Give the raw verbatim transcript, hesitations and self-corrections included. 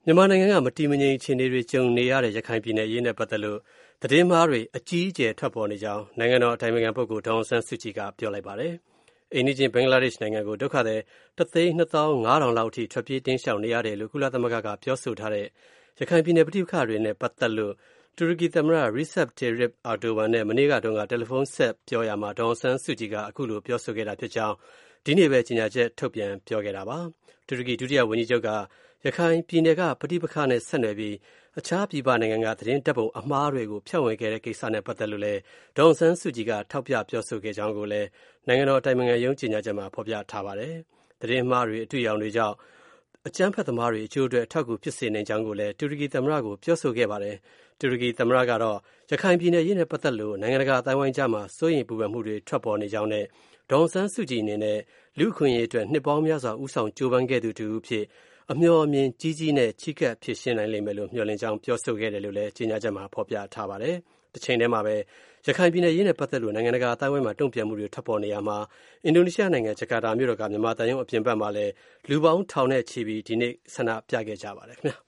မြန်မာနိုင်ငံကမတည်မငြိမ်အခြေအနေတွေကြုံနေရတဲ့ရခိုင်ပြည်နယ်အရေးနဲ့ပတ်သက်လို့သတင်းမှားတွေအကြီးအကျယ်ထွက်ပေါ်နေကြောင်းနိုင်ငံတော်အတိုင်ပင်ခံပုဂ္ဂိုလ်ဒေါ်အောင်ဆန်းစုကြည်ကပြောလိုက်ပါတယ်။အိမ်နီးချင်းဘင်္ဂလားဒေ့ရှ်နိုင်ငံကိုဒုက္ခသည်တစ်သိန်းနှစ်သောင်းငါးထောင်လောက်အထိထွက်ပြေးတင်းရှောင်နေရတယ်လို့ကုလသမဂ္ဂကပြောဆိုထားတဲ့ရခိုင်ပြည်နယ်ပဋိပက္ခတွေနဲ့ပတ်သက်လို့တူရကီသမ္မတ Recep Tayyip Erdogan နဲ့မနေ့ကတုန်းကတယ်လီဖုန်းဆက်ပြောရာမှာဒေါ်အောင်ဆန်းစုကြည်ကအခုလိုပြောဆိုခဲ့တာဖြစ်ကြောင်းဒီနေ့ပဲကြေညာချက်ထုတ်ပြန်ပြောခဲ့တာပါ။တူရကီဒုတိယဝန်ကြီးချုပ်ကရခိုင်ပြည်နယ်ကပဋိပက္ခနဲ့ဆက်နွယ်ပြီးအခြားပြည်ပနိုင်ငံကသတင်းတပ်ပုံအမှားတွေကိုဖြန့်ဝေခဲ့တဲ့ကိစ္စနဲ့ပတ်သက်လို့လည်းဒေါ်အောင်ဆန်းစုကြည်ကထောက်ပြပြောဆိုခဲ့ကြောင်းကိုလည်းနိုင်ငံတော်အတိုင်ပင်ခံရုံးကြေညာချက်မှာဖော်ပြထားပါတယ်။သတင်းမှားတွေအတွေ့အကြုံတွေကြောင့်အကြမ်းဖက်သမားတွေအကျိုးအတွက်အထောက်အကူဖြစ်စေနိုင်ကြောင်းကိုလည်းတူရကီသမ္မတကိုပြောဆိုခဲ့ပါတယ်။တူရကီသမ္မတကတော့ရခိုင်ပြည်နယ်ရေးနဲ့ပတ်သက်လို့နိုင်ငံတကာအသိုင်းအဝိုင်းကြားမှာစိုးရိမ်ပူပန်မှုတွေထွက်ပေါ်နေကြောင်းနဲ့ဒေါ်အောင်ဆန်းစုကြည်အနေနဲ့လူ့အခွင့်အရေးအတွက်နှစ်ပေါင်းများစွာဦးဆောင်ကြိုးပမ်းခဲ့သူတစ်ဦးဖြစ်အမျှော်အမြင်ကြီးကြီးနဲ့ချဉ်းကပ်ဖြေရှင်းနိုင်လိမ့်မယ်လို့မျှော်လင့်ကြောင်းပြောဆိုခဲ့တယ်လို့လည်းကြေညာချက်မှာဖော်ပြထားပါတယ်။တစ်ချိန်တည်းမှာပဲရခိုင်ပြည်နယ်ရေးနဲ့ပတ်သက်လို့နိုင်ငံတကာအသိုင်းအဝိုင်းမှာတုံ့ပြန်မှုတွေထွက်ပေါ်နေရမှာအင်ဒိုနီးရှားနိုင်ငံဂျကာတာမြို့တော်ကမြန်မာသံရုံးအပြင်ဘက်မှာလည်းလူပေါင်းထောင်နဲ့ချီပြီးဒီနေ့ဆန္ဒပြခဲ့ကြပါတယ်ခင်ဗျာ